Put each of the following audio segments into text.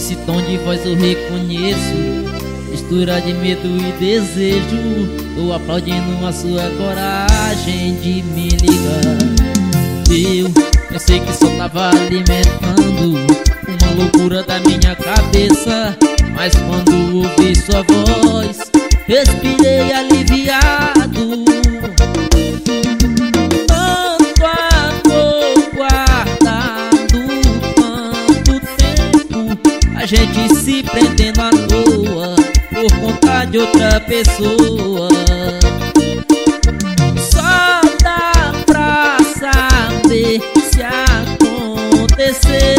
Esse tom de voz eu reconheço, mistura de medo e desejo. Tô aplaudindo a sua coragem de me ligar. Eu pensei que só tava alimentando uma loucura da minha cabeça, mas quando ouvi sua voz, respirei aliviado. Tanto amor guardado, quanto tempo a gente se prendendo à toa por conta de outra pessoa. Só dá pra saber se acontecer.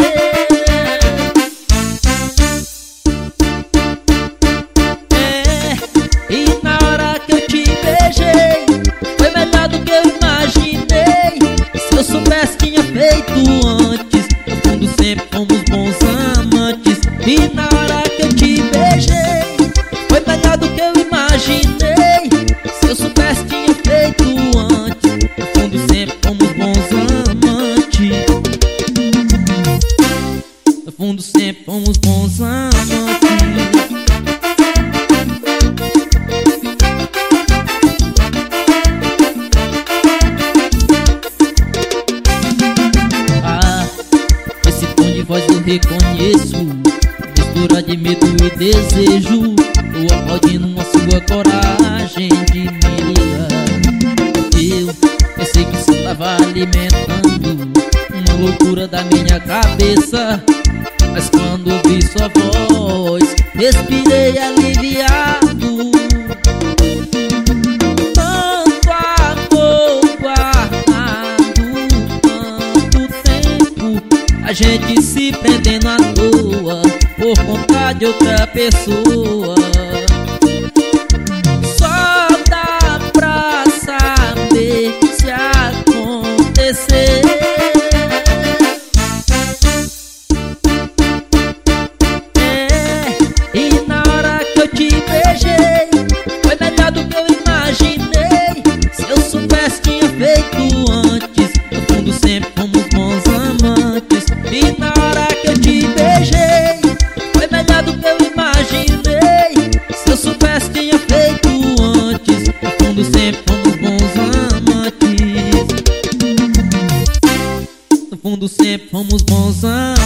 E na hora que eu te beijei, foi melhor do que eu imaginei. Se eu soubesse, tinha feito antes. No fundo sempre fomos bons amantes. E na hora que eu te beijei, foi melhor do que eu imaginei. Se eu soubesse, tinha feito antes. No fundo sempre fomos bons amantes. No fundo sempre fomos bons amantes. Voz eu reconheço, mistura de medo e desejo. Tô aplaudindo a sua coragem de me ligar. Eu pensei que só tava alimentando uma loucura da minha cabeça, mas quando ouvi sua voz, respirei aliviado. Tanto amor guardado, tanto tempo a gente se prendendo à toa por conta de outra pessoa. Só dá pra saber se acontecer. E na hora que eu te beijei, foi melhor do que eu imaginei. Se eu soubesse, tinha feito antes. No fundo sempre fomos bons amantes. E na hora que eu te beijei, foi melhor do que eu imaginei. Se eu soubesse, tinha feito antes. No fundo sempre fomos bons amantes. No fundo sempre fomos bons amantes.